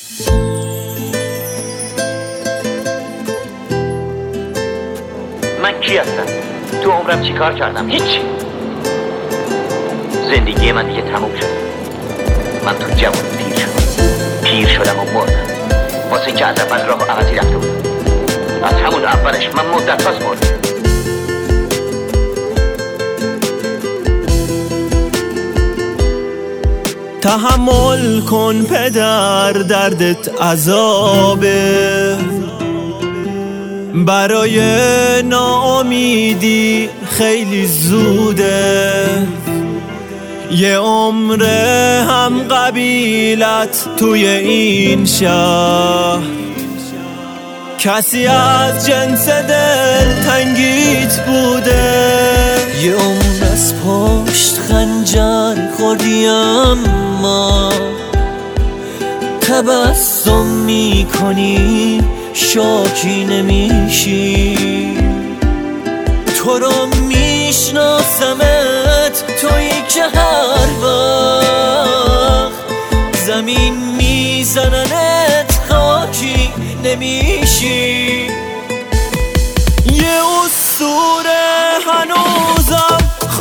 من کی هستم؟ تو عمرم چی کار کردم؟ هیچی. زندگی من دیگه تموم شد. من تو جوانی پیر شدم و مردم، واسه اینکه از اول راه عوضی رفته بودم. از همون اولش من مدت هاست مردم. تحمل کن پدر، دردت عذابه، برای ناامیدی خیلی زوده. یه عمر هم قبیلت توی این شهر، کسی از جنس دل تنگیت بوده. یه عمر از پشت خنجر خوردی اما تبسم میکنی، شاکی نمیشی. تو رو میشناسمت، تویی که هر وقت زمین میزننت خاکی نمیشی. یه اسطوره هنوزم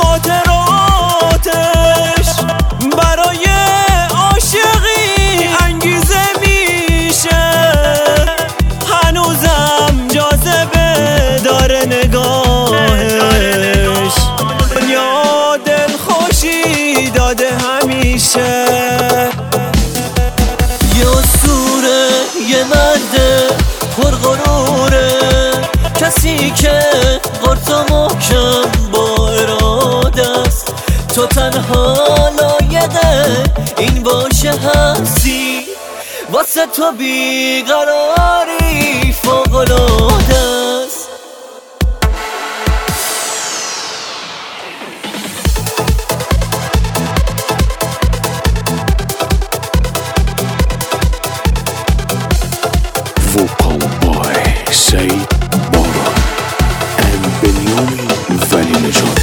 خاطراتش برای عاشقی انگیزه میشه. هنوزم جاذبه داره نگاهش، دنیا دلخوشی داده همیشه. یه اسطوره یه مرد پرغروره، کسی که قرص محکم با اراده است. تو تنها لایقه این باشه هستی، واسه تو بیقراری فوق‌العاده است. Vocal by Said Baran and Benjamin Valinejad.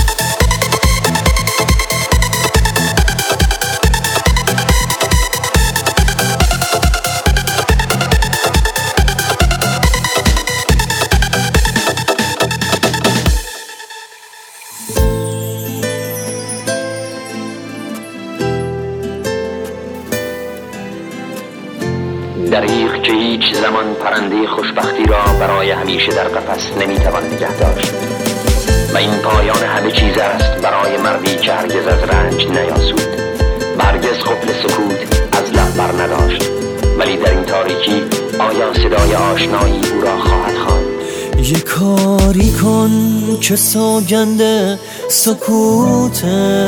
دریغ که هیچ زمان پرنده خوشبختی را برای همیشه در قفس نمیتوان نگه داشت و این پایان همه چیز است برای مردی که هرگز از رنج نیاسود و هرگز قفل سکوت از لب بر نداشت. ولی در این تاریکی آیا صدای آشنایی او را خواهد خواند؟ یه کاری کن که سوگند سکوتت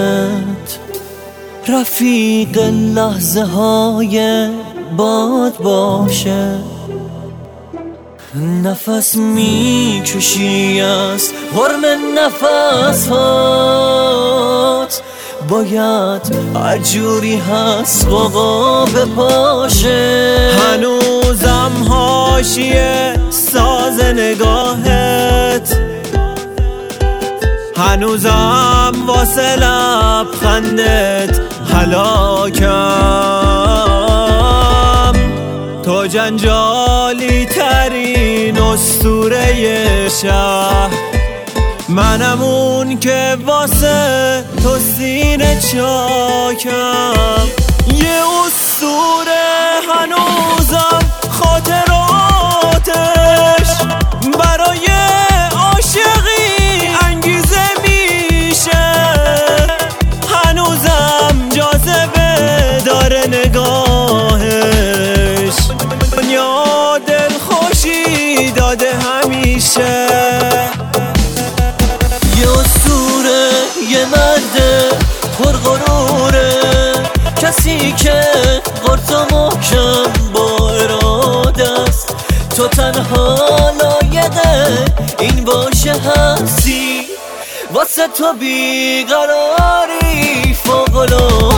رفیق لحظه های باد باشه. نفس میکشی از حرم نفس هات، باید هر جوری هست قاقا بپاشه. هنوزم حاشیه ساز نگاهت، هنوزم واسه لبخندت هلاکم. تو جنجالی ترین اسطوره شهر، منم اون که واسه تو سینه چاکم. یه اسطوره هنوزم خاطراتش برای عاشقی انگیزه میشه. هنوزم جاذبه داره نگاهش، دنیا دلخوشی داده همیشه. یه اسطوره یه مرد پرغروره، کسی که قرص محکم با اراده است. تو تنها لایقه این باشه هستی، واسه تو بیقراری فوق‌العاده